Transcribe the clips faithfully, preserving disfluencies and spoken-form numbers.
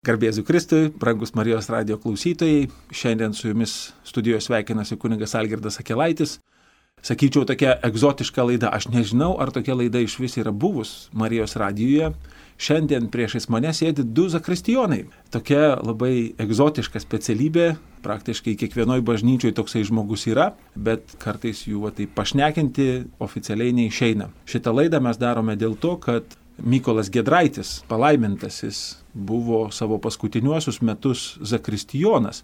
Garbė Jėzui Kristui, brangus Marijos radijo klausytojai, šiandien su jumis studijoje sveikinasi kunigas Algirdas Akelaitis. Sakyčiau, tokia egzotiška laida, aš nežinau, ar tokia laida iš vis yra buvus Marijos radijoje. Šiandien priešais mane sėdi du zakristijonai. Tokia labai egzotiška specialybė, praktiškai kiekvienoj bažnyčioj toksai žmogus yra, bet kartais jų va, tai pašnekinti oficialiai neišeina. Šitą laidą mes darome dėl to, kad Mykolas Giedraitis, palaimintasis, buvo savo paskutiniuosius metus zakristijonas.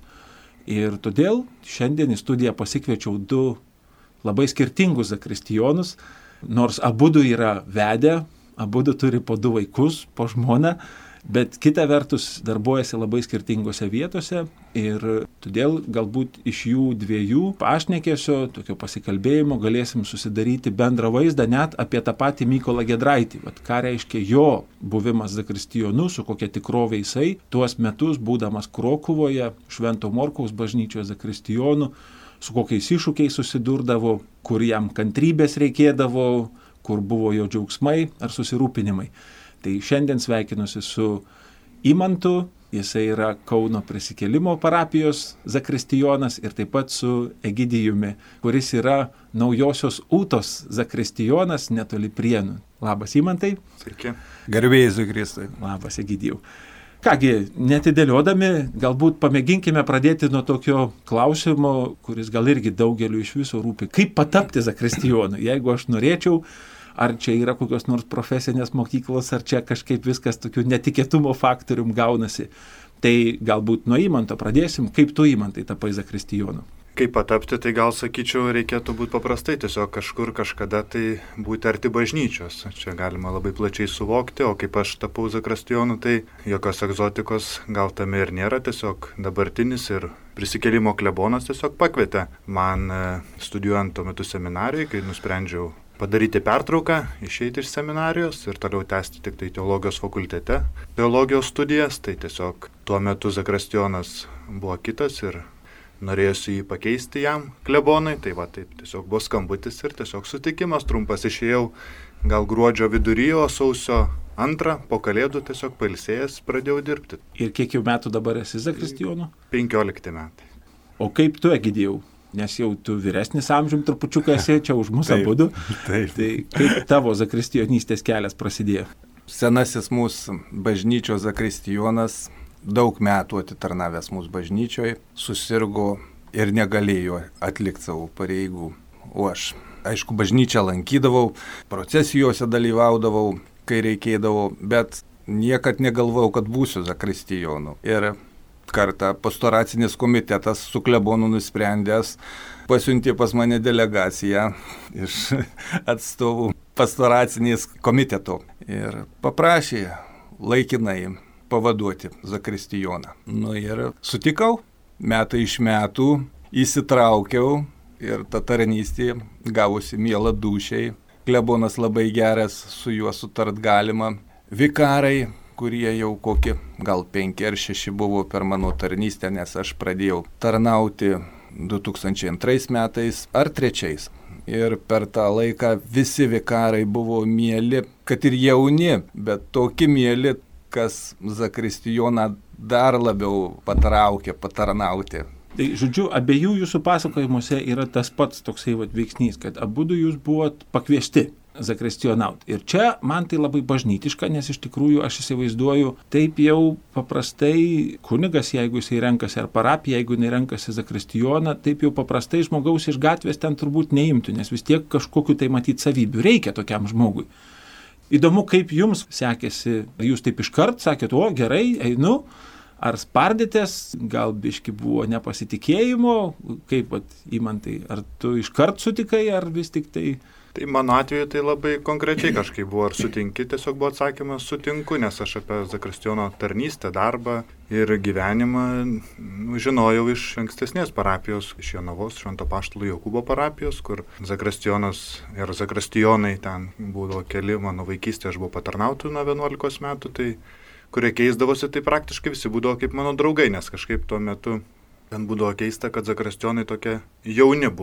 Ir todėl šiandien į studiją pasikviečiau du labai skirtingus zakristijonus, nors abudu yra vedę, abudu turi po du vaikus, po žmoną, bet kita vertus darbuojasi labai skirtingose vietose ir todėl galbūt iš jų dviejų pašnekesio, tokio pasikalbėjimo galėsim susidaryti bendrą vaizdą net apie tą patį Mykolą Giedraitį. Vat ką reiškia jo buvimas zakristijonu, su kokia tikrovė jisai, tuos metus būdamas Krokuvoje, Švento Morkaus bažnyčioje zakristijonu, su kokiais iššūkiais susidurdavo, kur jam kantrybės reikėdavo, kur buvo jo džiaugsmai ar susirūpinimai. Tai šiandien sveikinusi su Imantu, jisai yra Kauno Prisikėlimo parapijos zakristijonas ir taip pat su Egidijumi, kuris yra Naujosios Ūtos zakristijonas netoli Prienų. Labas Imantai. Sveiki. Garbė Jėzui Kristui. Labas Egidijau. Kągi, netidėliodami, galbūt pamėginkime pradėti nuo tokio klausimo, kuris gal irgi daugeliu iš viso rūpi. Kaip patapti zakristijonu? Jeigu aš norėčiau, ar čia yra kokios nors profesinės mokyklos, ar čia kažkaip viskas tokių netikėtumo faktorium gaunasi. Tai galbūt nuo Imanto pradėsim. Kaip tu, Imantai, tapai zakristijonu? Kaip patapti, tai gal sakyčiau, reikėtų būti paprastai, tiesiog kažkur kažkada tai būti arti bažnyčios. Čia galima labai plačiai suvokti, o kaip aš tapau zakristijonu, tai jokios egzotikos gal tame ir nėra, tiesiog dabartinis ir Prisikėlimo klebonas tiesiog pakvietė man studijuojant tuo metu seminarijai, kai nusprendžiau padaryti pertrauką, išeiti iš seminarijos ir toliau tęsti tik tai teologijos fakultete teologijos studijas, tai tiesiog tuo metu zakristijonas buvo kitas ir norėjusi jį pakeisti jam klebonai, tai va taip tiesiog buvo skambutis ir tiesiog sutikimas trumpas, išėjau gal gruodžio vidury, o sausio antrą po kalėdų tiesiog pailsėjęs pradėjau dirbti. Ir kiek jau metų dabar esi zakristijonu? penkiolikti metai. O kaip tu, Egidijau? Nes jau tu vyresnis amžium trupučiuką esi, čia už mus abudu. Taip. Tai kaip tavo zakristijonystės kelias prasidėjo? Senasis mūsų bažnyčios zakristijonas, daug metų atitarnavęs mūsų bažnyčioje, susirgo ir negalėjo atlikti savo pareigų. O aš, aišku, bažnyčią lankydavau, procesijose dalyvaudavau, kai reikėdavo, bet niekad negalvojau, kad būsiu zakristijonu. Ir kartą pastoracinis komitetas su klebonu nusprendęs pasiuntė pas mane delegaciją iš atstovų pastoracinės komiteto ir paprašė laikinai pavaduoti zakristijoną. Nu ir sutikau, metai iš metų įsitraukiau ir ta tarnystė gavosi miela dūšiai. Klebonas labai geras, su juo sutart galima. Vikarai, kurie jau kokie gal penki ar šeši buvo per mano tarnystę, nes aš pradėjau tarnauti du tūkstančiai antrais metais ar trečiais. Ir per tą laiką visi vikarai buvo mieli, kad ir jauni, bet tokie mieli, kas zakristijoną dar labiau patraukė patarnauti. Tai, žodžiu, abiejų jūsų pasakojimuose yra tas pats toksai vat, veiksnys, kad abudu jūs buvot pakviesti zakristijonaut. Ir čia man tai labai bažnytiška, nes iš tikrųjų aš įsivaizduoju, taip jau paprastai kunigas, jeigu jisai renkasi ar parapija, jeigu jisai renkasi zakristijoną, taip jau paprastai žmogaus iš gatvės ten turbūt neimtų, nes vis tiek kažkokiu tai matyti savybių reikia tokiam žmogui. Įdomu, kaip jums sekėsi, jūs taip iškart sakėt, o gerai, einu, ar spardėtės, gal biški buvo nepasitikėjimo, kaip vat, Imantai, ar tu iškart sutikai, ar vis tik tai... Tai mano atveju tai labai konkrečiai kažkaip buvo, ar sutinki, tiesiog buvo atsakymas sutinku, nes aš apie zakristijono tarnystę, darbą ir gyvenimą nu, žinojau iš ankstesnės parapijos, iš Jonavos, Švento Apaštalo Jokūbo parapijos, kur zakristijonas ir zakristijonai ten būdavo keli, mano vaikystė, aš buvau patarnautų nuo vienuolikos metų, tai kurie keisdavosi, tai praktiškai visi būdavo kaip mano draugai, nes kažkaip tuo metu ten būdavo keista, kad zakristijonai tokie jauni buvo.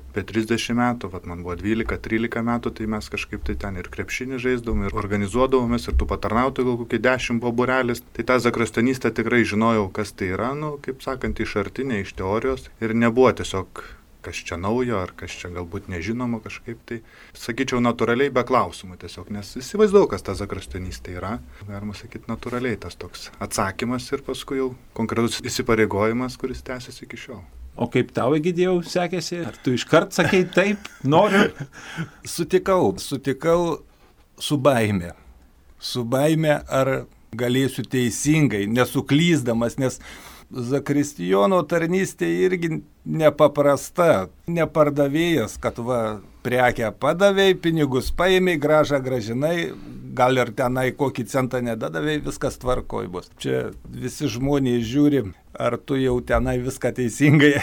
apie trisdešimt metų, vat man buvo dvylika trylika metų, tai mes kažkaip tai ten ir krepšinį žaisdavom, ir organizuodavomės, ir tų patarnautojų gal kokį dešimt buvo būrelis. Tai tą zakristijonystę tikrai žinojau, kas tai yra, nu, kaip sakant, iš arti, ne iš teorijos, ir nebuvo tiesiog kas čia naujo, ar kas čia galbūt nežinoma kažkaip tai. Sakyčiau, natūraliai be klausimų tiesiog, nes įsivaizdavau, kas ta zakristijonystė yra. Galima sakyti, natūraliai tas toks atsakymas ir paskui jau konkretus įsipareigojimas, kuris tęsiasi iki šiol. O kaip tau, Egidijau, sekėsi? Ar tu iškart sakei taip, noriu? Sutikau, sutikau su baime. Su baime, ar galėsiu teisingai, nesuklysdamas, nes zakristijono tarnystė irgi nepaprasta. Nepardavėjas, kad va, prekę padavėjai, pinigus paėmėjai, gražą gražinai, gal ir tenai kokį centą nedadavėjai, viskas tvarkoj bus. Čia visi žmonės žiūri, ar tu jau tenai viską teisingai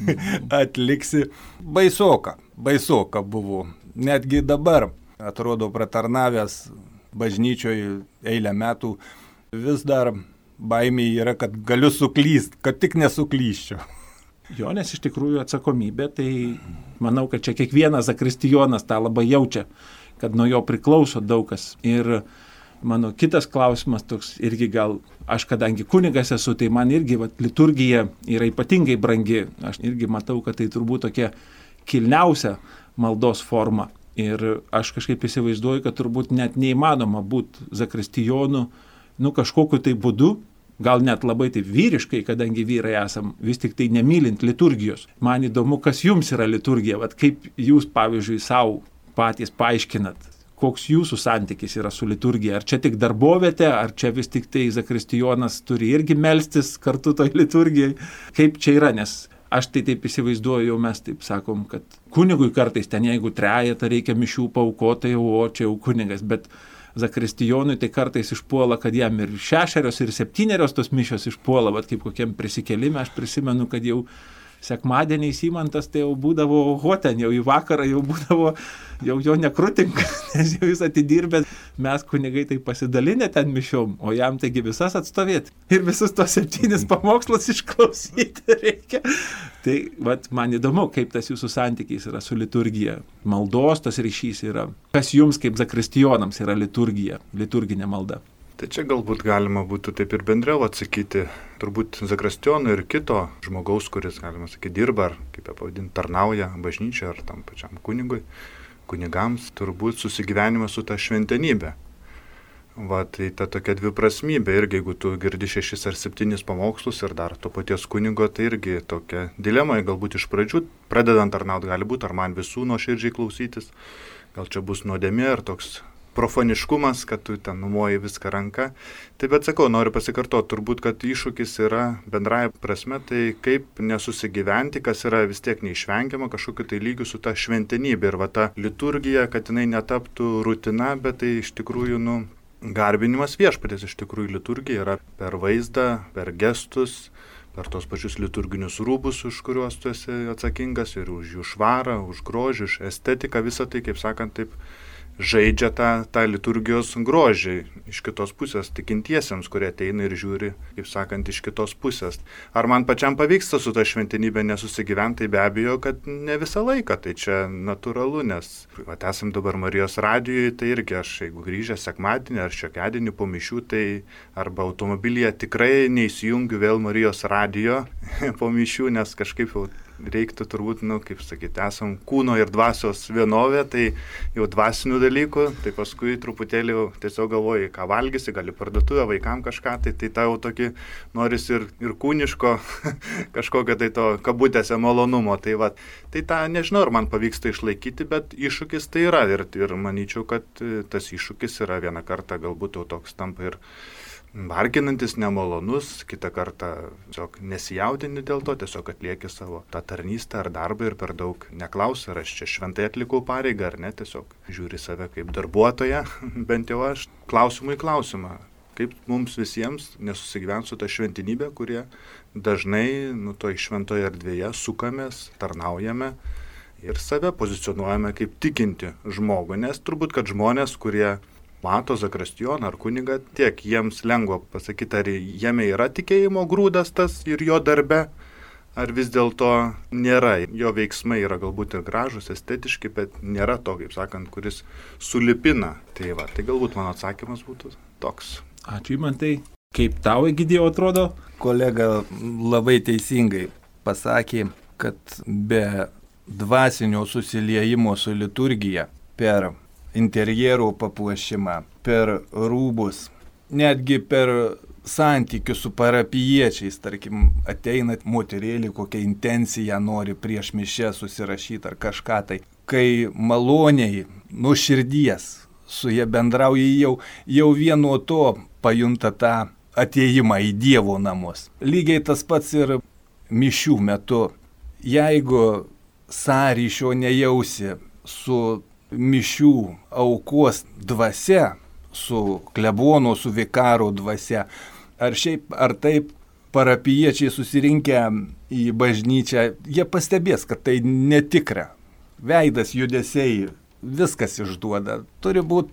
atliksi. Baisoka, baisoka buvo. Netgi dabar, atrodo, pratarnavęs bažnyčioje eilę metų, vis dar baimė yra, kad galiu suklyst, kad tik nesuklyščiau. Jo, nes iš tikrųjų atsakomybė, tai manau, kad čia kiekvienas zakristijonas tą labai jaučia, kad nuo jo priklauso daug kas. Ir mano kitas klausimas toks irgi gal, aš kadangi kunigas esu, tai man irgi vat, liturgija yra ypatingai brangi. Aš irgi matau, kad tai turbūt tokia kilniausia maldos forma. Ir aš kažkaip įsivaizduoju, kad turbūt net neįmanoma būti zakristijonu, nu kažkokiu tai būdu, gal net labai tai vyriškai, kadangi vyrai esam, vis tik tai nemylint liturgijos. Man įdomu, kas jums yra liturgija, vat kaip jūs, pavyzdžiui, savo patys paaiškinat, koks jūsų santykis yra su liturgija. Ar čia tik darbovietė, ar čia vis tik tai zakristijonas turi irgi melstis kartu toj liturgijai. Kaip čia yra, nes aš tai taip įsivaizduoju, jau mes taip sakom, kad kunigui kartais ten, jeigu trejetą reikia mišių paaukotai, o čia jau kunigas, bet zakristijonui tai kartais išpuola, kad jam ir šešerios, ir septynerios tos mišios išpuola, bet kaip kokiam prisikėlime, aš prisimenu, kad jau sekmadieniais įmantas tai jau būdavo, o ten jau į vakarą jau būdavo, jau jo nekrutinka, nes jau jis atidirbė, mes kunigai tai pasidalinę ten mišiom, o jam taigi visas atstovėti ir visus tos septynis pamokslus išklausyti reikia. Tai vat, man įdomu, kaip tas jūsų santykis yra su liturgija, maldos tas ryšys yra. Kas jums kaip zakristijonams yra liturgija, liturginė malda? Tai čia galbūt galima būtų taip ir bendriau atsakyti, turbūt zakristijono ir kito žmogaus, kuris, galima sakyti, dirba, ar kaip pavadinti, tarnauja bažnyčia, ar tam pačiam kunigui, kunigams, turbūt susigyvenimas su ta šventenybė. Va, tai ta tokia dviprasmybė, irgi jeigu tu girdi šešis ar septynis pamokslus ir dar to paties kunigo, tai irgi tokia dilema, galbūt iš pradžių, pradedant tarnauti, gali būti, ar man visų nuoširdžiai klausytis, gal čia bus nuodėmė, ar toks profaniškumas, kad tu ten numoji viską ranką. Tai bet sakau, noriu pasikartoti, turbūt, kad iššūkis yra bendraja prasme, tai kaip nesusigyventi, kas yra vis tiek neišvengiama kažkokiu tai lygiu su ta šventenybė ir va ta liturgija, kad jinai netaptų rutina, bet tai iš tikrųjų, nu, garbinimas viešpaties, iš tikrųjų liturgija yra per vaizdą, per gestus, per tos pačius liturginius rūbus, už kuriuos tu esi atsakingas ir už jų švarą, už grožį, už estetiką, visą tai, kaip sakant, taip žaidžia tą, tą liturgijos grožį iš kitos pusės, tikintiesiems, kurie ateina ir žiūri, kaip sakant, iš kitos pusės. Ar man pačiam pavyksta su ta šventenybė nesusigyventi, tai be abejo, kad ne visą laiką, tai čia natūralu, nes vat, esam dabar Marijos radijoje, tai irgi aš, jeigu grįžęs sekmadienį ar šiokiadienį po mišių, tai arba automobilyje tikrai neįsijungiu vėl Marijos radijo po mišių, nes kažkaip jau reiktų turbūt, nu, kaip sakyti, esam kūno ir dvasios vienovė, tai jau dvasinių dalykų, tai paskui truputėlį tiesiog galvoji, ką valgysi, gali parduotuvę, vaikam kažką, tai, tai tau tokį noris ir, ir kūniško kažkokio tai to kabutėse malonumo. Tai, va, tai tą nežinau, ar man pavyksta išlaikyti, bet iššūkis tai yra ir, ir manyčiau, kad tas iššūkis yra vieną kartą galbūt jau toks tampa ir varginantis, nemalonus, kitą kartą tiesiog nesijaudini dėl to, tiesiog atlieki savo tą tarnystę ar darbą ir per daug neklausi, ar aš čia šventai atlikau pareigą ar ne, tiesiog žiūri save kaip darbuotoją, bent jau aš klausimų į klausimą, kaip mums visiems nesusigyventi su ta šventinybė, kurie dažnai nu, toj šventoje erdvėje sukamės, tarnaujame ir save pozicionuojame kaip tikinti žmogų, nes turbūt, kad žmonės, kurie mato zakristijoną ar kunigą, tiek jiems lengva pasakyti, ar jame yra tikėjimo grūdas tas ir jo darbe, ar vis dėlto nėra? Jo veiksmai yra galbūt ir gražus, estetiški, bet nėra to, kaip sakant, kuris sulipina. Tai va, tai galbūt mano atsakymas būtų toks. Ačiū, Mantai. Kaip tau, Egidijau, atrodo? Kolega labai teisingai pasakė, kad be dvasinio susiliejimo su liturgija per interjero papuošimą, per rūbus, netgi per santykius su parapijiečiais, tarkim, ateina moterėlį, kokią intenciją nori prieš mišę susirašyti ar kažką tai, kai maloniai, nuo širdies su jie bendrauja, jau, jau vien nuo to pajunta tą atėjimą į Dievo namus. Lygiai tas pats ir mišių metu. Jeigu sąryšio nejausi su mišių aukos dvasia, su klebono, su vikaro dvasia, ar šiaip ar taip parapijiečiai susirinkę į bažnyčią, jie pastebės, kad tai netikra. Veidas, judesiai, viskas išduoda. Turi būti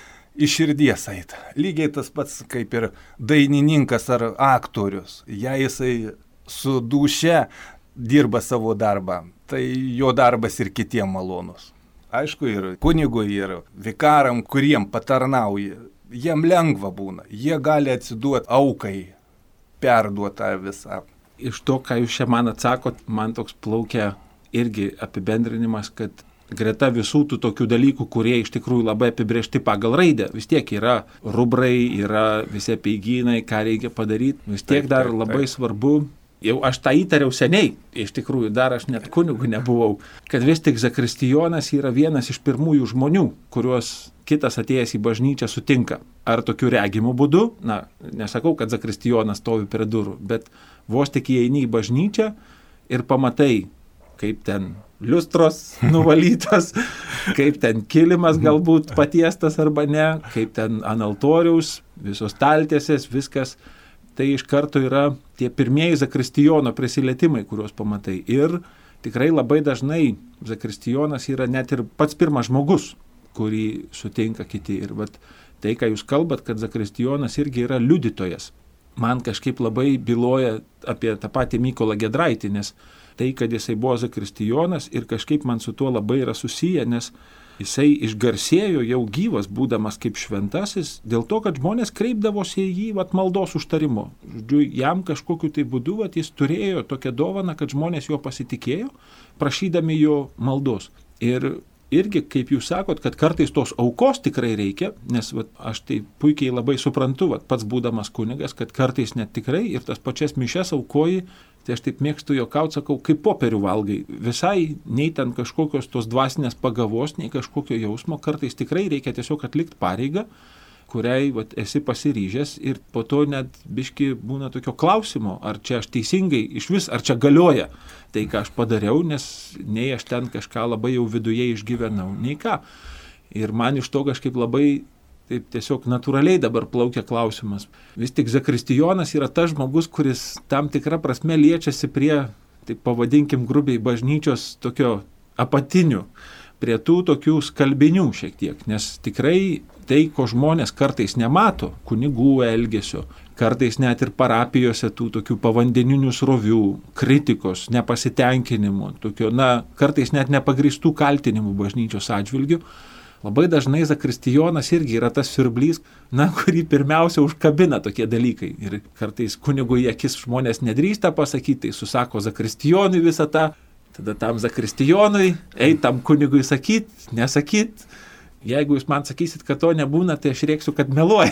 iš širdies eit. Lygiai tas pats kaip ir dainininkas ar aktorius. Jei jisai su dūšia dirba savo darbą, tai jo darbas ir kitiem malonus. Aišku, ir kunigui, ir vikaram, kuriem patarnauja, jiem lengva būna. Jie gali atsiduoti aukai, perduotą visą. Iš to, ką jūs čia man atsakot, man toks plaukia irgi apibendrinimas, kad greta visų tų tokių dalykų, kurie iš tikrųjų labai apibrėžti pagal raidę, vis tiek yra rubrai, yra visi apeigynai, ką reikia padaryti, vis tiek taip, dar taip, labai taip. Svarbu. Jau aš tą įtariau seniai, iš tikrųjų, dar aš net kunigu nebuvau, kad vis tik zakristijonas yra vienas iš pirmųjų žmonių, kuriuos kitas atėjęs į bažnyčią sutinka. Ar tokiu regimu būdu, na, nesakau, kad zakristijonas stovi prie durų, bet vos tik įeini į bažnyčią ir pamatai, kaip ten liustros nuvalytos, kaip ten kilimas galbūt patiestas arba ne, kaip ten ant altoriaus, visos staltiesės, viskas. Tai iš karto yra tie pirmieji zakristijono prisilietimai, kuriuos pamatai. Ir tikrai labai dažnai zakristijonas yra net ir pats pirmas žmogus, kurį sutinka kiti. Ir vat, tai, ką jūs kalbat, kad zakristijonas irgi yra liudytojas. Man kažkaip labai byloja apie tą patį Mykolą Giedraitį, nes tai, kad jisai buvo zakristijonas ir kažkaip man su tuo labai yra susiję, nes jisai išgarsėjo jau gyvas, būdamas kaip šventasis, dėl to, kad žmonės kreipdavosi į jį vat, maldos užtarimo. Žodžiu, jam kažkokiu tai būdu vat, jis turėjo tokią dovaną, kad žmonės jo pasitikėjo, prašydami jo maldos. Ir irgi, kaip jūs sakot, kad kartais tos aukos tikrai reikia, nes vat, aš tai puikiai labai suprantu, vat, pats būdamas kunigas, kad kartais net tikrai ir tas pačias mišes aukoji. Tai aš taip mėgstu juokaut, sakau, kaip popierių valgai. Visai nei ten kažkokios tos dvasinės pagavos, nei kažkokio jausmo. Kartais tikrai reikia tiesiog atlikti pareigą, kuriai vat, esi pasiryžęs ir po to net biški būna tokio klausimo, ar čia aš teisingai iš vis, ar čia galioja tai, ką aš padariau, nes nei aš ten kažką labai jau viduje išgyvenau, nei ką. Ir man iš to kažkaip labai taip tiesiog natūraliai dabar plaukia klausimas. Vis tik zakristijonas yra tas žmogus, kuris tam tikrą prasme liečiasi prie, taip pavadinkim grubiai, bažnyčios tokio apatinių, prie tų tokių skalbinių šiek tiek. Nes tikrai tai, ko žmonės kartais nemato, kunigų elgesio, kartais net ir parapijose tų tokių povandeninių srovių, kritikos, nepasitenkinimų, tokio, na, kartais net nepagristų kaltinimų bažnyčios atžvilgių. Labai dažnai zakristijonas irgi yra tas siurblys, na, kurį pirmiausia užkabina tokie dalykai. Ir kartais kunigui į akis žmonės nedrįsta pasakyti, tai susako zakristijonui visą tą, tada tam zakristijonui, eit tam kunigui sakyt, nesakyt. Jeigu jūs man sakysit, kad to nebūna, tai aš rėksiu, kad meluoja.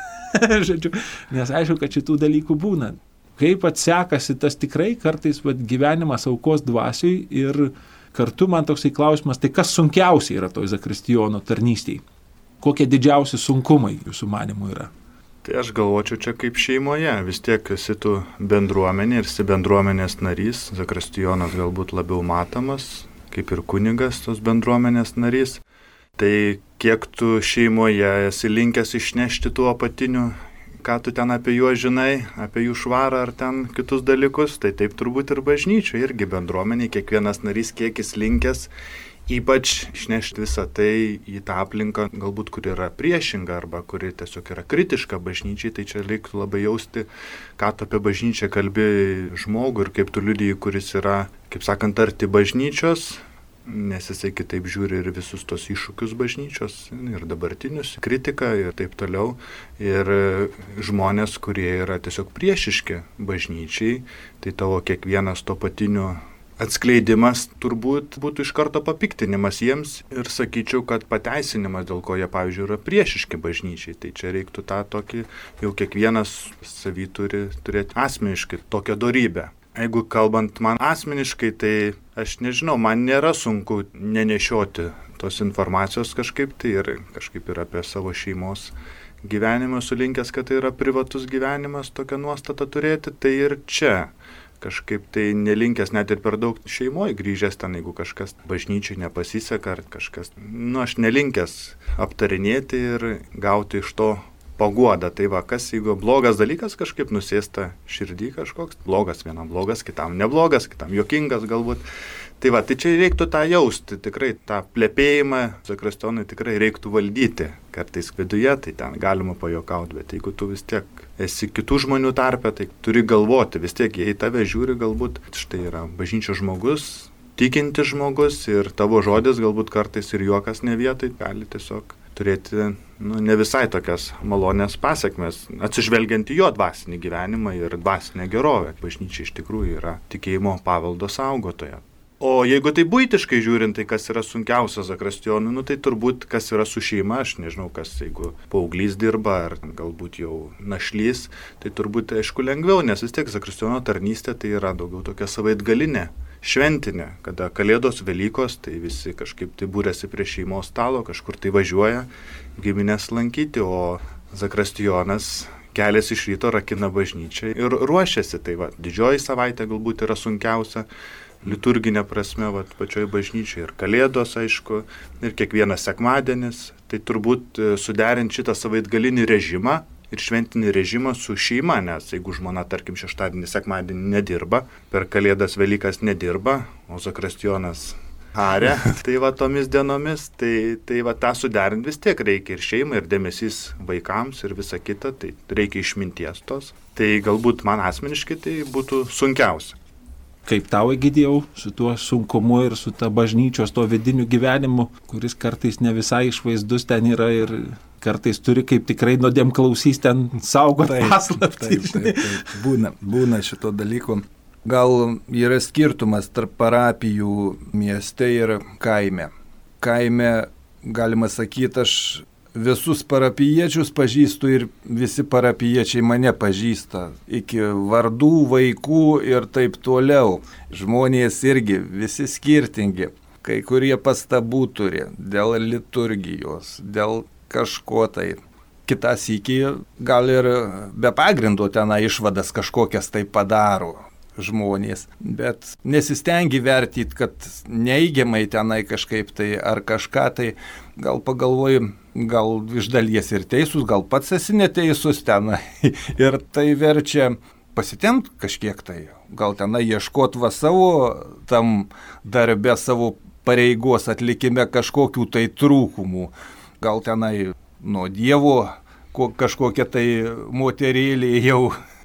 Žodžiu, nes aišku, kad šitų dalykų būna. Kaip atsekasi tas tikrai kartais vat, gyvenimas aukos dvasiui ir kartu man toksai klausimas, tai kas sunkiausiai yra toj zakristijono tarnystėj? Kokie didžiausi sunkumai jūsų manymu yra? Tai aš galvočiau čia kaip šeimoje. Vis tiek esi tu bendruomenė ir esi bendruomenės narys. Zakristijonas galbūt labiau matomas, kaip ir kunigas tos bendruomenės narys. Tai kiek tu šeimoje esi linkęs išnešti tų apatinių, ką tu ten apie juos žinai, apie jų švarą ar ten kitus dalykus, tai taip turbūt ir bažnyčioje, irgi bendruomeniai, kiekvienas narys kiek jis linkęs Ypač išnešti visą tai į tą aplinką, galbūt kur yra priešinga arba kuri tiesiog yra kritiška bažnyčiai, tai čia reiktų labai jausti, ką tu apie bažnyčią kalbi žmogų ir kaip tu liudiji, kuris yra, kaip sakant, arti bažnyčios, nes jisai kitaip žiūri ir visus tos iššūkius bažnyčios, ir dabartinius, kritiką ir taip toliau. Ir žmonės, kurie yra tiesiog priešiški bažnyčiai, tai tavo kiekvienas to patinių atskleidimas turbūt būtų iš karto papiktinimas jiems ir sakyčiau, kad pateisinimas, dėl ko jie, pavyzdžiui, yra priešiški bažnyčiai. Tai čia reiktų tą tokį, jau kiekvienas savy turi turėti asmeniškai tokią dorybę. Jeigu kalbant man asmeniškai, tai aš nežinau, man nėra sunku nenešioti tos informacijos kažkaip, tai ir kažkaip ir apie savo šeimos gyvenimą sulinkęs, kad tai yra privatus gyvenimas, tokią nuostatą turėti, tai ir čia. Kažkaip tai nelinkęs net ir per daug šeimoje grįžęs ten, jeigu kažkas bažnyčiai nepasiseka ar kažkas, nu aš nelinkęs aptarinėti ir gauti iš to paguodą. Tai va, kas jeigu blogas dalykas kažkaip nusėsta širdį kažkoks, blogas vienam blogas, kitam neblogas, kitam juokingas galbūt. Tai va, tai čia reiktų tą jausti, tikrai tą plepėjimą zakristijonui tikrai reiktų valdyti. Kartais viduje, tai ten galima pajuokauti, bet jeigu tu vis tiek esi kitų žmonių tarpe, tai turi galvoti, vis tiek jei tave žiūri, galbūt štai yra bažnyčios žmogus, tikinti žmogus ir tavo žodis galbūt kartais ir juokas ne vietai, gali tiesiog turėti nu, ne visai tokias malonės pasiekmes, atsižvelgiant į jo dvasinį gyvenimą ir dvasinę gerovę. Bažnyčia iš tikrųjų yra tikėjimo paveldo saugotoja. O jeigu tai buitiškai žiūrint, tai kas yra sunkiausia zakristijonui, nu tai turbūt kas yra su šeima, aš nežinau, kas jeigu paauglys dirba ar galbūt jau našlys, tai turbūt aišku lengviau, nes vis tiek zakristijono tarnystė tai yra daugiau tokia savaitgalinė, šventinė, kada Kalėdos, Velykos, tai visi kažkaip tai būrėsi prie šeimos stalo, kažkur tai važiuoja giminės lankyti, o zakristijonas kelias iš ryto rakina bažnyčią ir ruošiasi, tai va, didžioji savaitė galbūt yra sunkiausia, liturginė prasme, va, pačioj bažnyčiai ir Kalėdos, aišku, ir kiekvienas sekmadienis, tai turbūt suderinti šitą savaitgalinį režimą ir šventinį režimą su šeima, nes jeigu žmona, tarkim, šeštadienį, sekmadienį nedirba, per Kalėdas, Velykas nedirba, o zakristijonas arė, tai va tomis dienomis, tai, tai va tą suderinti vis tiek reikia ir šeimai, ir dėmesys vaikams ir visa kita, tai reikia išminties tos. Tai galbūt man asmeniškai tai būtų sunkiausia. Kaip tau, Egidijau, su tuo sunkumu ir su ta bažnyčios to vidiniu gyvenimu, kuris kartais ne visai išvaizdus ten yra ir kartais turi kaip tikrai nuodėm klausys ten saugoti paslaptį. Taip, taip, taip. Būna, būna šito dalyko. Gal yra skirtumas tarp parapijų mieste ir kaime. Kaime, galima sakyti, aš visus parapijiečius pažįstu ir visi parapijiečiai mane pažįsta. Iki vardų, vaikų ir taip toliau. Žmonės irgi visi skirtingi. Kai kurie pastabų turi dėl liturgijos, dėl kažko tai. Kitas iki gal ir be pagrindo tenai išvadas kažkokias tai padaro žmonės, bet nesistengi vertyti, kad neigiamai tenai kažkaip tai ar kažką tai, gal pagalvoju, gal iš dalies ir teisus, gal pats esi neteisus tenai ir tai verčia pasitempt kažkiek tai, gal tenai ieškot va savo tam darbe, savo pareigos atlikime kažkokių tai trūkumų, gal tenai nuo Dievo kažkokia tai moterėlė jau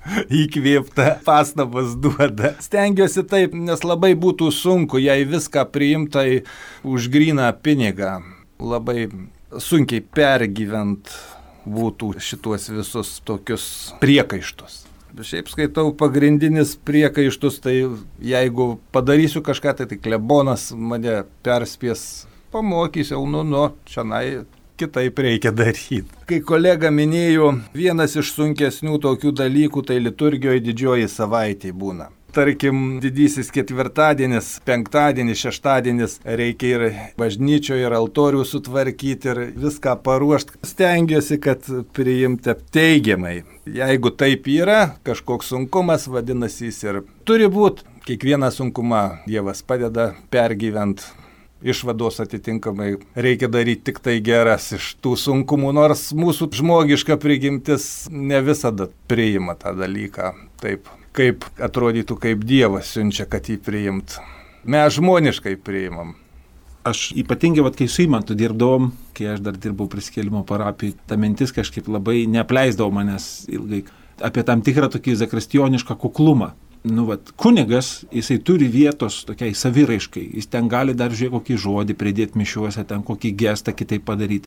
įkvėpta pastabas duoda. Stengiuosi taip, nes labai būtų sunku, jei viską priimtai už gryną pinigą. Labai sunkiai pergyvent būtų šituos visus tokius priekaištus. Šiaip skaitau pagrindinis priekaištus, tai jeigu padarysiu kažką, tai, tai klebonas mane perspės, pamokys jau, nu, nu, čianai kitaip reikia daryti. Kai kolega minėjo, vienas iš sunkesnių tokių dalykų, tai liturgijoje didžioji savaitė būna. Tarkim, didysis ketvirtadienis, penktadienis, šeštadienis, reikia ir bažnyčioje, ir altorių sutvarkyti, ir viską paruošti. Stengiuosi, kad priimti teigiamai. Jeigu taip yra, kažkoks sunkumas, vadinasi, jis ir turi būti. Kiekvieną sunkumą Dievas padeda pergyvent. Išvados atitinkamai reikia daryti tik tai geras iš tų sunkumų, nors mūsų žmogiška prigimtis ne visada priima tą dalyką taip, kaip atrodytų, kaip Dievas siunčia, kad jį priimt. Mes žmoniškai priimam. Aš ypatingai, vat, kai su Imantu dirbdavom, kai aš dar dirbau Prisikėlimo parapijai, ta mintis kažkaip labai neapleisdavo manęs ilgai apie tam tikrą tokį zakristijonišką kuklumą. Nu, vat, kunigas, jisai turi vietos tokiai saviraiškai, jis ten gali dar žiūrėti kokį žodį pridėti mišiuose, ten kokį gestą kitaip padaryti.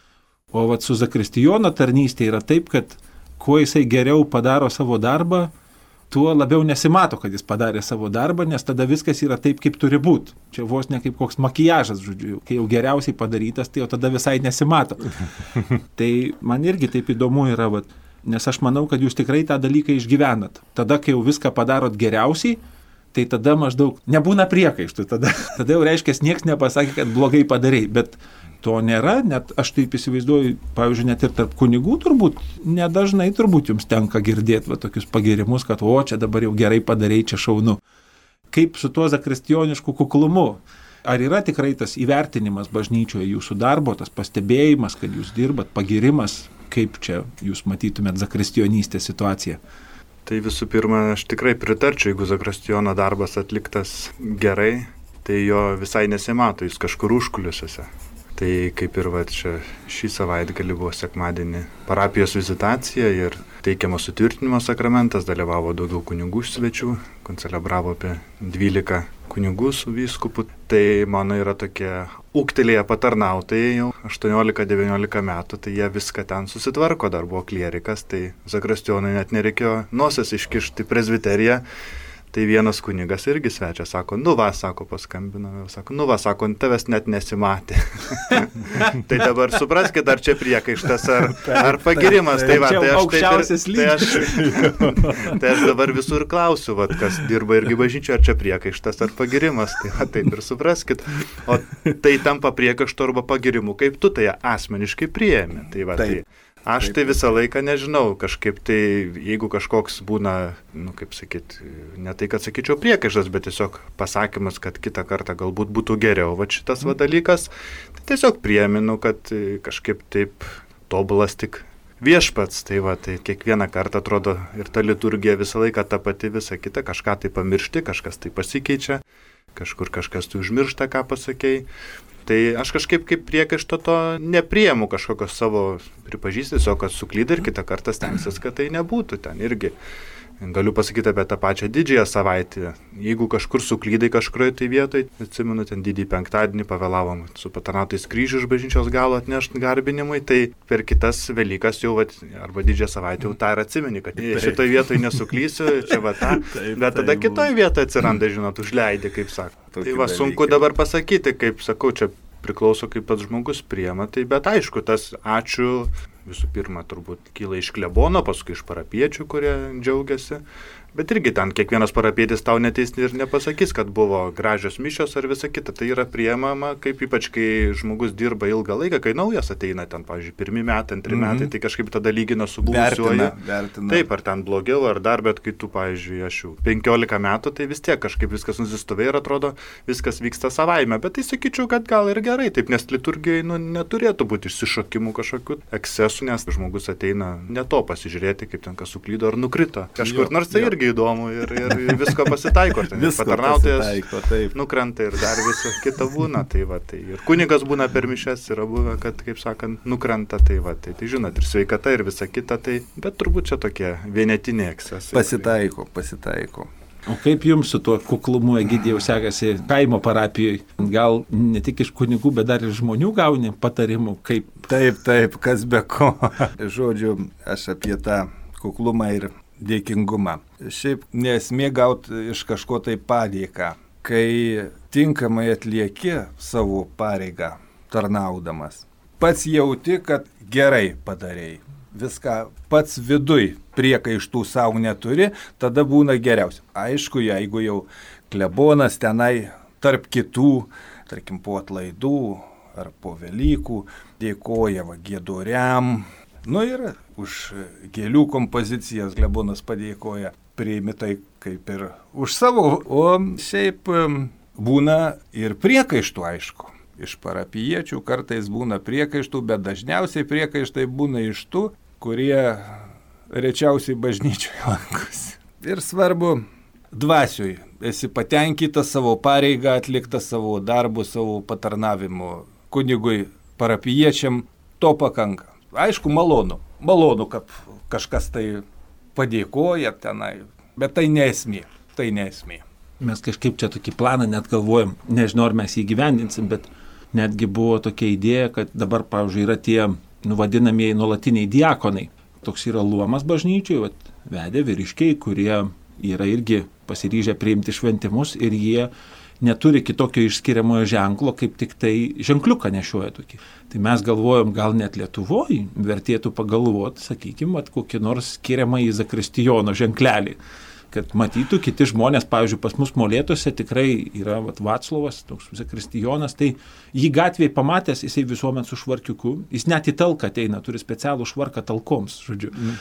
O vat, su zakristijono tarnystė yra taip, kad kuo jisai geriau padaro savo darbą, tuo labiau nesimato, kad jis padarė savo darbą, nes tada viskas yra taip, kaip turi būti. Čia vos ne kaip koks makijažas, žodžiu, kai jau geriausiai padarytas, tai jau tada visai nesimato. Tai man irgi taip įdomu yra, vat, nes aš manau, kad jūs tikrai tą dalyką išgyvenat. Tada, kai jau viską padarot geriausiai, tai tada maždaug nebūna priekaištų. Tada, tada jau reiškia, nieks nepasakė, kad blogai padarei, bet to nėra, net aš taip įsivaizduoju, pavyzdžiui, net ir tarp kunigų turbūt, nedažnai turbūt jums tenka girdėti va, tokius pagirimus, kad o, čia dabar jau gerai padarei, čia šaunu. Kaip su tuo zakristijonišku kuklumu? Ar yra tikrai tas įvertinimas bažnyčioje jūsų darbo, tas pastebėjimas, kad jūs dirbat, pagirimas, kaip čia jūs matytumėt zakristijonystės situaciją? Tai visų pirma, aš tikrai pritarčiau, jeigu zakristijono darbas atliktas gerai, tai jo visai nesimato, jis kažkur užkuliuosiuose. Tai kaip ir va, čia šį savaitgalį buvo sekmadienį parapijos vizitacija ir teikiamas sutvirtinimo sakramentas, dalyvavo daugiau kunigų svečių, koncelebravo apie dvylika kunigų su vyskupu. Tai mano yra tokie ūgtelėję patarnautojai jau aštuoniolika devyniolika metų, tai jie viską ten susitvarko, dar buvo klierikas, tai zakristijonui net nereikėjo nosies iškišti presbiteriją. Tai vienas kunigas irgi svečias, sako, nu va, sako, paskambino, sako, nu va, sako, tavęs net nesimatė. Tai dabar supraskite, ar čia priekaištas, ar, ar pagirimas. Tai, va, tai, aš, taip ir, tai, aš, tai aš dabar visur klausiu, va, kas dirba irgi bažnyčioje, ar čia priekaištas, ar pagirimas. Tai va, taip ir supraskite. O tai tampa priekaištu arba pagirimu, kaip tu tai asmeniškai priėmė. Tai va, tai... Aš tai visą laiką nežinau, kažkaip tai, jeigu kažkoks būna, nu kaip sakyt, ne tai, kad sakyčiau priekaištas, bet tiesiog pasakymas, kad kitą kartą galbūt būtų geriau va šitas va dalykas, tai tiesiog prieminu, kad kažkaip taip tobulas tik viešpats, tai va, tai kiekvieną kartą atrodo ir ta liturgija visą laiką ta pati, visa kita, kažką tai pamiršti, kažkas tai pasikeičia, kažkur kažkas tai užmiršta, ką pasakėjai. Tai aš kažkaip kaip priekaišto to nepriemu kažkokios savo pripažįsti, tiesiog kad suklydai ir kitą kartą stengsis, kad tai nebūtų ten irgi. Galiu pasakyti apie tą pačią didžiąją savaitę. Jeigu kažkur suklydai kažkurioje tai vietoje, atsimenu, ten didįjį penktadienį pavėlavom su patarnautais kryžių iš bažnyčios galo atnešti garbinimui, tai per kitas Velykas jau, vat, arba didžiąją savaitę jau tą ir atsimeni, kad šitoje vietoje nesuklysiu, čia va tą, bet tada kitoje vietoje atsiranda, žinot, užleidė, kaip sako. Tai va, sunku dabar pasakyti, kaip sakau, čia priklauso, kaip pats žmogus priema, tai bet aišku, tas ačiū visų pirma turbūt kyla iš klebono, paskui iš parapiečių, kurie džiaugiasi, bet irgi ten kiekvienas parapietis tau neteis ir nepasakys, kad buvo gražios mišios ar visa kita, tai yra priemama, kaip ypač kai žmogus dirba ilgą laiką, kai naujas ateina ten, pavyzdžiui, pirmi metai, antri mm-hmm. metai, tai kažkaip tada lygina su buvusiuoju. Taip, ar ten blogiau, ar dar, bet kai tu, pavyzdžiui, aš jau penkiolika metų, tai vis tiek kažkaip viskas nusistovėjo ir atrodo, viskas vyksta savaime, bet tai sakyčiau, kad gal ir gerai, taip, nes liturgijai nu, neturėtų būti išsišokimų kažkokių ekscesų, nes žmogus ateina ne to pasižiūrėti, kaip ten kas suklydo ar nukrito. Kažkur, jo, nors tai jo. Irgi įdomu ir, ir visko pasitaiko. Visko patarnautojas nukrenta ir dar viso kita būna. Tai va, tai ir kunigas būna per mišias, yra buvę, kad, kaip sakant, nukrenta. Tai va, tai, tai žinot, ir sveikata, ir visa kita. Tai, bet turbūt čia tokie vienetiniai ekscesai. Pasitaiko, pasitaiko. O kaip jums su tuo kuklumu, Egidijau, sekasi kaimo parapijoje? Gal ne tik iš kunigų, bet dar ir žmonių gauni patarimų, kaip? Taip, taip, kas be ko. Žodžiu, aš apie tą kuklumą ir dėkingumą. Šiaip nesmė gauti iš kažko tai padėką, kai tinkamai atlieki savo pareigą tarnaudamas. Pats jauti, kad gerai padarei. Viską pats viduj priekaištų savo neturi, tada būna geriausia. Aišku, jeigu jau klebonas tenai tarp kitų, tarkim po atlaidų ar po Velykų, dėkoja va giedoriam, nu ir už gėlių kompozicijas klebonas padėkoja, priimi tai kaip ir už savo, o šiaip būna ir priekaištų, aišku. Iš parapijiečių kartais būna priekaištų, bet dažniausiai priekaištai būna iš tų, kurie rečiausiai bažnyčioje lankosi. Ir svarbu dvasiui esi patenkintas savo pareigą, atliktas savo darbų, savo patarnavimu kunigui, parapijiečiam, to pakanka. Aišku, malonu, malonu, kad kažkas tai padėkoja tenai, bet tai nesmė, tai nesmė. Mes kažkaip čia tokį planą net galvojam, nežinau, ar mes jį gyvendinsim, bet netgi buvo tokia idėja, kad dabar, pavyzdžiui, yra tie nu, vadinamieji nuolatiniai diakonai. Toks yra luomas bažnyčiui, vat, vedė vyriškiai, kurie yra irgi pasiryžę priimti šventimus ir jie neturi kitokio išskiriamojo ženklo, kaip tik tai ženkliuką nešioja tokį. Tai mes galvojom, gal net Lietuvoje vertėtų pagalvoti, sakykime, vat, kokį nors skiriamą į zakristijono ženklelį, kad matytų kiti žmonės, pavyzdžiui, pas mus Molėtuose tikrai yra vat, Vaclovas, toks zakristijonas, tai jį gatvėje pamatęs, jisai visuomet su švarkiuku, jis net į talką ateina, turi specialų švarką talkoms, žodžiu. Mm.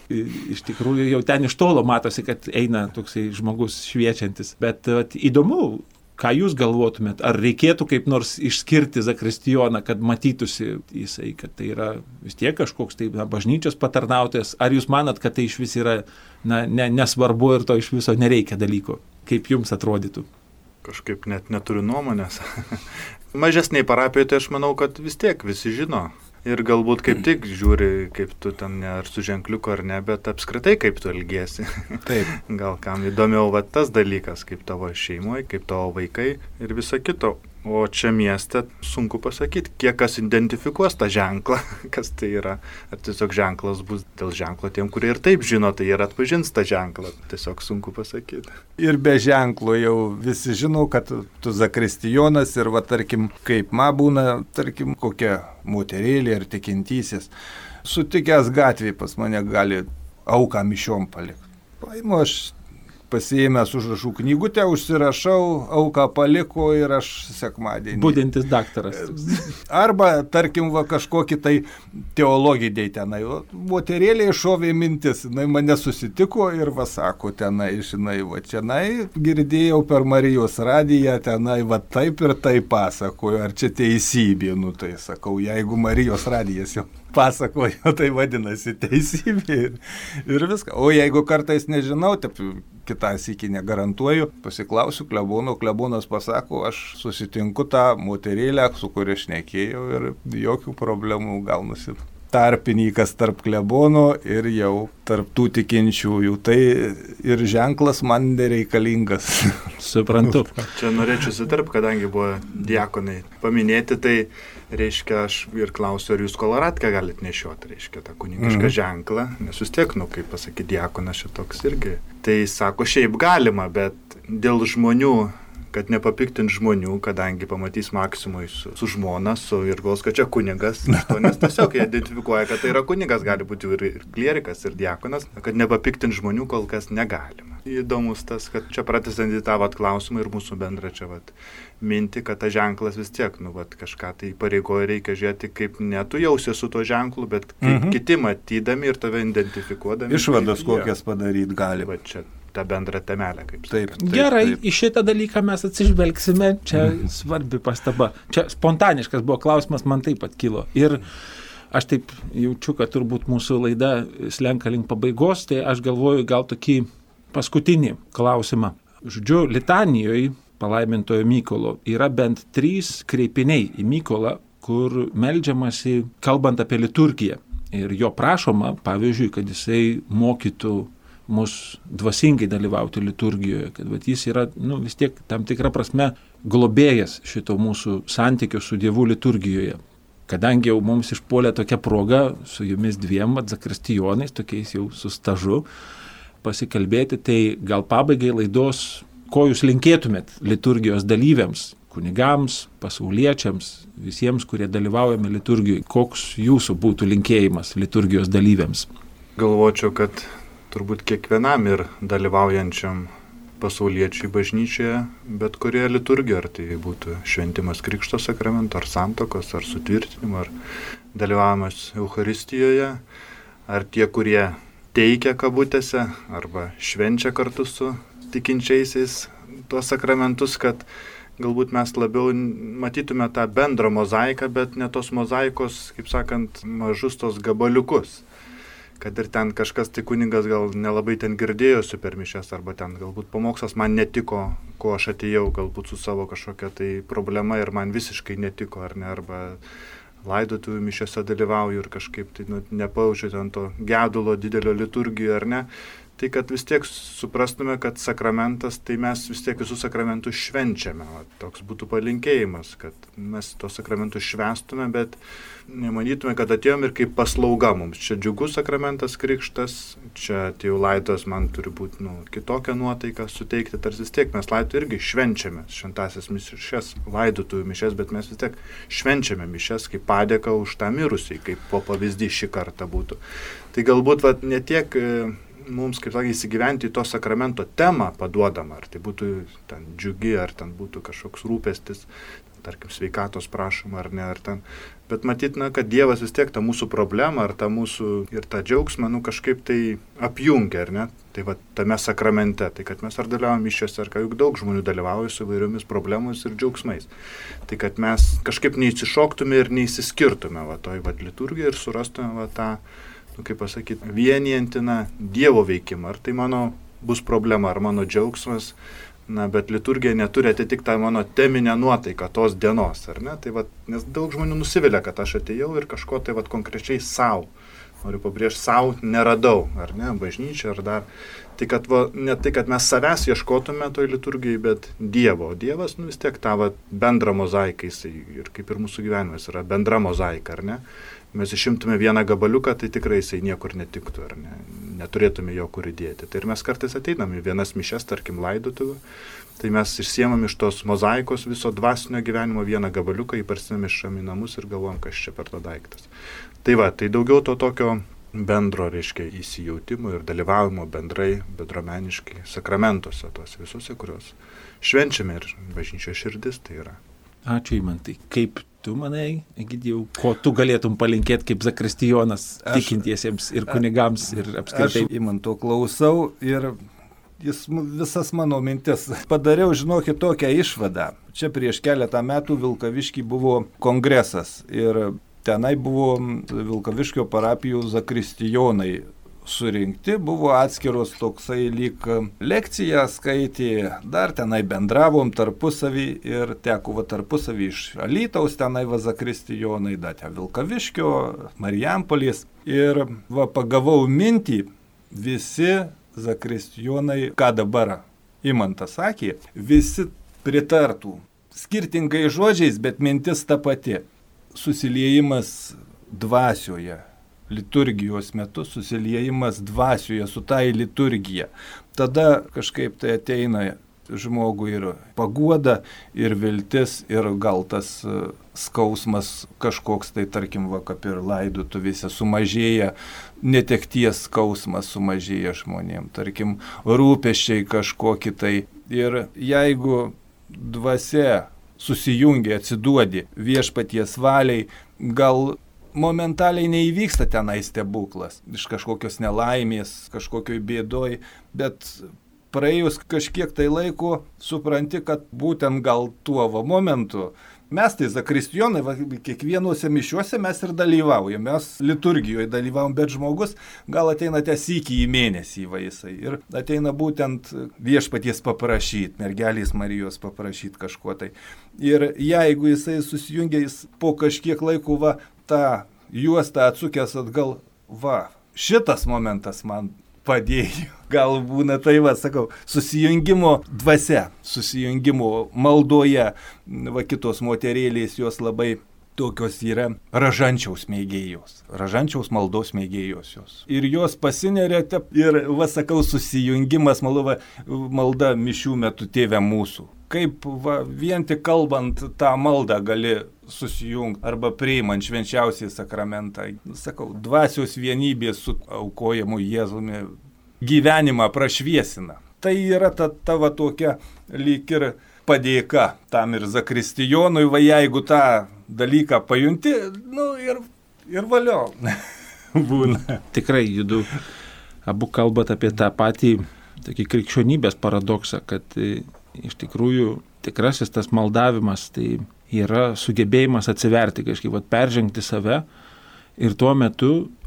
Iš tikrųjų jau ten iš tolo matosi, kad eina toksai žmogus šviečiantis, bet vat, įdomu, ką jūs galvotumėt, ar reikėtų kaip nors išskirti zakristijoną, kad matytųsi jisai, kad tai yra vis tiek kažkoks tai na, bažnyčios patarnautojas, ar jūs manat, kad tai iš vis yra na, ne, nesvarbu ir to iš viso nereikia dalyko, kaip jums atrodytų? Kažkaip net neturiu nuomonės. Mažesniai parapijoje tai aš manau, kad vis tiek visi žino. Ir galbūt kaip tik žiūri, kaip tu ten ar su ženkliuku ar ne, bet apskritai kaip tu elgiesi. Taip. Gal kam įdomiau va, tas dalykas, kaip tavo šeimoje, kaip tavo vaikai ir visa kito. O čia mieste sunku pasakyti, kiek kas identifikuos tą ženklą, kas tai yra. Ar tiesiog ženklas bus dėl ženklo tiem, kurie ir taip žino, tai ir atpažins tą ženklą. Tiesiog sunku pasakyti. Ir be ženklo jau visi žino, kad tu zakristijonas ir va tarkim, kaip man būna, tarkim, kokia moterėlė ar tikintysis. Sutikęs gatvėje pas mane gali auką mišiom palikti. Paimu aš pasiėmęs užrašų knygutę, užsirašau, auką paliko ir aš sekmadienį. Budintis daktaras. Arba, tarkim, va, kažkokį tai teologiniai tenai. Moterėlė iššovė mintis, jinai mane susitiko ir va sako tenai, žinai, va čianai girdėjau per Marijos radiją, tenai va taip ir taip pasakoju, ar čia teisybė, nu tai sakau, jeigu Marijos radijas jau pasakojo, tai vadinasi teisybė ir, ir viską. O jeigu kartais nežinau, taip kitą sykį negarantuoju, pasiklausiu klebono, klebonas pasako, aš susitinku tą moterėlę, su kuria šnekėjau ir jokių problemų gaunusi. Tarpininkas tarp klebono ir jau tarp tų tikinčiųjų. Tai ir ženklas man nereikalingas. Suprantu. Čia norėčiau sutarp, kadangi buvo diakonai paminėti, tai reiškia, aš ir klausiu, ar jūs koloratkę galite nešioti, reiškia, tą kunigišką mm. ženklą, nes vis tiek, nu, kaip pasakyti, diakonas šitoks irgi. Tai sako, šiaip galima, bet dėl žmonių, kad nepapiktint žmonių, kadangi pamatys Maksimui su, su žmona, su ir gals, kad čia kunigas, to, nes tiesiog jie identifikuoja, kad tai yra kunigas, gali būti ir, ir klierikas, ir diakonas, kad nepapiktint žmonių kol kas negalima. Įdomus tas, kad čia pratęsiant į tą vat klausimą ir mūsų bendrą čia vat mintį, kad ta ženklas vis tiek, nu, vat kažką tai pareigoja, reikia žiūrėti, kaip ne tu jausi su tuo ženklu, bet kaip mhm. kiti matydami ir tave identifikuodami. Išvadas kokias padaryti gali. Va čia tą bendrą temelę, kaip taip, taip. Gerai, taip. į šitą dalyką mes atsižvelgsime, čia mm. svarbi pastaba. Čia spontaniškas buvo klausimas, man taip pat kilo. Ir aš taip jaučiu, kad turbūt mūsų laida slenka link pabaigos, tai aš galvoju gal tokį paskutinį klausimą. Žodžiu, litanijoje palaimintojo Mykolo yra bent trys kreipiniai į Mykolą, kur meldžiamasi kalbant apie liturgiją. Ir jo prašoma, pavyzdžiui, kad jisai mokytų mus dvasingai dalyvauti liturgijoje, kad vat, jis yra nu, vis tiek tam tikra prasme globėjas šito mūsų santykio su Dievu liturgijoje. Kadangi jau mums išpuolė tokia proga su jumis dviem vat, zakristijonais, tokiais jau su stažu, pasikalbėti, tai gal pabaigai laidos, ko jūs linkėtumėt liturgijos dalyviams, kunigams, pasauliečiams, visiems, kurie dalyvaujame liturgijoje, koks jūsų būtų linkėjimas liturgijos dalyviams? Galvočiau, kad turbūt kiekvienam ir dalyvaujančiam pasauliečiui bažnyčioje, bet kurioje liturgijoje, ar tai būtų šventimas Krikšto sakramento, ar santokos, ar sutvirtinimo, ar dalyvavimas Eucharistijoje, ar tie, kurie teikia kabutėse, arba švenčia kartu su tikinčiaisiais tuos sakramentus, kad galbūt mes labiau matytume tą bendrą mozaiką, bet ne tos mozaikos, kaip sakant, mažus tos gabaliukus. kad ir ten kažkas tai kunigas gal nelabai ten girdėjosi per mišias, arba ten galbūt pamokslas man netiko, ko aš atėjau, galbūt su savo kažkokia tai problema ir man visiškai netiko, ar ne, arba laidotuvių mišiose dalyvauju ir kažkaip tai nu, nepaučiu ten to gedulo didelio liturgijų, ar ne. Tai kad vis tiek suprastume, kad sakramentas, tai mes vis tiek visus sakramentus švenčiame. Va, toks būtų palinkėjimas, kad mes tos sakramentus švęstume, bet nemanytume, kad atėjom ir kaip paslauga mums. Čia džiugus sakramentas krikštas, čia atėjau laidos, man turi būti nu, kitokią nuotaiką suteikti, tarsi vis tiek mes laidų irgi švenčiame šventasias mišias, laidotuvių mišias, bet mes vis tiek švenčiame mišias kaip padėką už tą mirusiai, kaip po pavyzdį šį kartą būtų. Tai galbūt va, ne tiek mums, kaip sakė, įsigyventi į to sakramento temą paduodama, ar tai būtų ten džiugi, ar ten būtų kažkoks rūpestis, tarkim, sveikatos prašoma, ar ne, ar ten. Bet matytina, kad Dievas vis tiek tą mūsų problemą, ar tą mūsų ir tą džiaugsmą, nu, kažkaip tai apjungia, ar ne? Tai va, tame sakramente, tai kad mes ar dalyvaujame mišiose, ar ką, juk daug žmonių dalyvauja su įvairiomis problemomis ir džiaugsmais. Tai kad mes kažkaip neįsišoktume ir neįsiskirtume, va, toj, va, liturgijoje ir surastume, va, tą, nu, kaip pasakyti, vienijantiną Dievo veikimą. Ar tai mano bus problema, ar mano džiaugsmas, na, bet liturgija neturi atitikti tą mano teminę nuotaiką tos dienos, ar ne? Tai va, nes daug žmonių nusivilia, kad aš atėjau ir kažko tai va konkrečiai savo, noriu pabrėžti, savo neradau, ar ne, bažnyčia, ar dar. Tai kad va, ne tai, kad mes savęs ieškotume toj liturgijai, bet Dievo. O Dievas, nu, vis tiek tą va, bendrą mozaiką, jisai, ir kaip ir mūsų gyvenimas yra bendra mozaika, ar ne? Mes išimtume vieną gabaliuką, tai tikrai jisai niekur netiktų, ar ne? Neturėtume jo kur įdėti. Tai ir mes kartais ateiname į vienas mišias, tarkim, laidotuvių, tai mes išsiemam iš tos mozaikos viso dvasinio gyvenimo vieną gabaliuką, jį parsinešam į namus ir galvojam, kas čia per to daiktas. Tai va, tai daugiau to tokio bendro, reiškia, įsijautimo ir dalyvavimo bendrai, bendruomeniškai sakramentuose, tos visuose, kurios švenčiame ir bažnyčios širdis tai yra. Ačiū, Imantai. Kaip tu manai, Egidijau, ko tu galėtum palinkėti kaip zakristijonas aš, tikintiesiems ir kunigams ir apskritai? Aš Imanto klausau ir jis visas mano mintis. Padariau, žinokit, tokią išvadą. Čia prieš keletą metų Vilkavišky buvo kongresas ir tenai buvo Vilkaviškio parapijų zakristijonai surinkti, buvo atskiros toksai lyg lekciją skaitė, dar tenai bendravom tarpusavį ir teko va tarpusavį iš Alytaus, tenai va zakristijonai, da ten Vilkaviškio, Marijampolės ir va pagavau mintį, visi zakristijonai, ką dabar Imantas sakė, visi pritartų, skirtingai žodžiais, bet mintis ta pati, susiliejimas dvasioje. Liturgijos metu susiliejimas dvasioje su tai liturgija. Tada kažkaip tai ateina žmogui ir paguoda, ir viltis, ir gal tas skausmas kažkoks tai, tarkim, va, kaip ir laidotuvėse sumažėja, netekties skausmas sumažėja žmonėm, tarkim, rūpesčiai kažkokie tai. Ir jeigu dvasia susijungia, atsiduodi viešpaties valiai, gal momentaliai neįvyksta tenai stebuklas, iš kažkokios nelaimės, kažkokioj bėdoj, bet praėjus kažkiek tai laiko supranti, kad būtent gal tuo va momentu mes tai zakristijonai, va, kiekvienuose mišiuose mes ir dalyvaujam, mes liturgijoje dalyvaujam, bet žmogus gal ateina sykį į mėnesį va jisai ir ateina būtent viešpaties paprašyti, mergelės Marijos paprašyti kažko tai. Ir jeigu jisai susijungia, jis po kažkiek laiko va tą juostą atsukęs atgal, va, šitas momentas man padėjo. Gal būna tai, va, sakau, susijungimo dvasia, susijungimo maldoje, va, kitos moterėlės jos labai tokios yra ražančiaus mėgėjos, ražančiaus maldos mėgėjos jos. Ir jos pasinerėte ir, va, sakau, susijungimas malda, malda mišių metu Tėve mūsų. Kaip va, vien tik kalbant tą maldą gali susijungti arba priimant švenčiausiai sakramentą. Sakau, dvasios vienybė su aukojamu Jėzumi gyvenimą prašviesina. Tai yra ta tavo tokia lyg ir padėka tam ir zakristijonui, va jeigu tą dalyką pajunti, nu ir, ir valio būna. Tikrai, judu, abu kalbat apie tą patį tokį krikščionybės paradoksą, kad iš tikrųjų tikrasis tas maldavimas tai yra sugebėjimas atsiverti kažkaip, vat, peržengti save ir tuo metu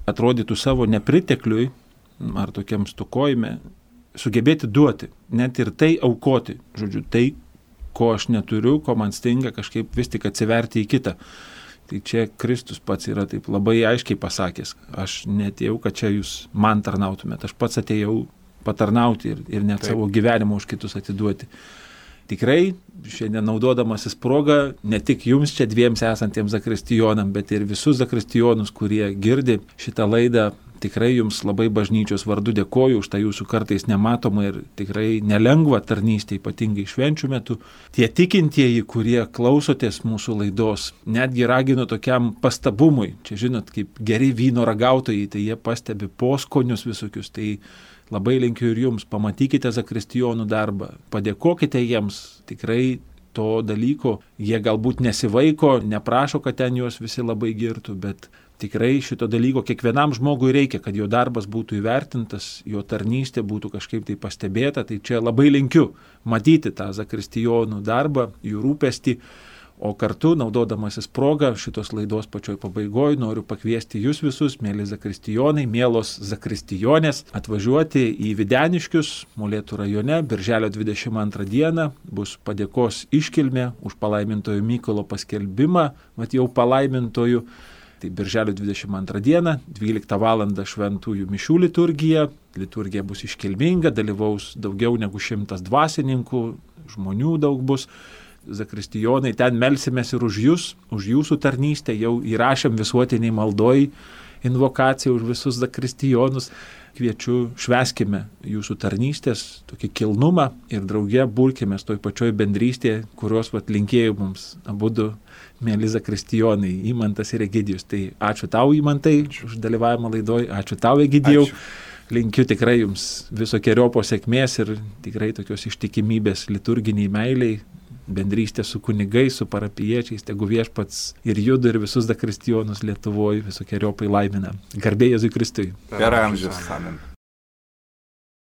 atrodytų savo nepritekliui ar tokiam stokojime, sugebėti duoti, net ir tai aukoti, žodžiu, tai, ko aš neturiu, ko man stinga, kažkaip vis tik atsiverti į kitą. Tai čia Kristus pats yra taip labai aiškiai pasakęs, aš netėjau, kad čia jūs man tarnautumėt, aš pats atėjau patarnauti ir, ir net taip. Savo gyvenimą už kitus atiduoti. Tikrai, šiandien naudodamasis progą, ne tik jums čia dviems esantiems zakristijonam, bet ir visus zakristijonus, kurie girdi šitą laidą, tikrai jums labai bažnyčios vardu dėkoju už tą jūsų kartais nematomą ir tikrai nelengvą tarnystę, ypatingai švenčių metu. Tie tikintieji, kurie klausotės mūsų laidos, netgi ragino tokiam pastabumui. Čia žinot, kaip geri vyno ragautojai, tai jie pastebi poskonius visokius. Tai labai linkiu ir jums, pamatykite zakristijonų darbą, padėkokite jiems, tikrai to dalyko. Jie galbūt nesivaiko, neprašo, kad ten juos visi labai girtų, bet tikrai šito dalyko kiekvienam žmogui reikia, kad jo darbas būtų įvertintas, jo tarnystė būtų kažkaip tai pastebėta. Tai čia labai linkiu matyti tą zakristijonų darbą, jų rūpestį, o kartu, naudodamasis progą, šitos laidos pačioj pabaigoje noriu pakviesti jūs visus, mėly zakristijonai, mielos zakristijonės, atvažiuoti į Videniškius, Molėtų rajone, birželio dvidešimt antrą dieną, bus padėkos iškilmė už palaimintojo Mykolo paskelbimą, mat jau palaimintojų. Tai birželio dvidešimt antrą dieną, dvyliktą valandą šventųjų mišių liturgija. Liturgija bus iškilminga, dalyvaus daugiau negu šimtas dvasininkų, žmonių daug bus. Zakristijonai, ten melsimės ir už jūs, už jūsų tarnystę, jau įrašėm visuotiniai maldoj invokaciją už visus zakristijonus. Kviečiu, švęskime jūsų tarnystės, tokį kilnumą ir drauge burkimės toj pačioj bendrystėje, kurios vat linkėjau mums abudu mėly zakristijonai, Imantas ir Egidijus. Tai ačiū tau, Imantai, už dalyvavimą laidoj, ačiū tau, Egidijau. Ačiū. Linkiu tikrai jums visokiojopos sėkmės ir tikrai tokios ištikimybės liturginiai meiliai, bendrystė su kunigais, su parapiečiais, tegu viešpats ir judu ir visus zakristijonus Lietuvoje visokiojopai laimina. Garbė Jėzui Kristui. Per amžius. Amen.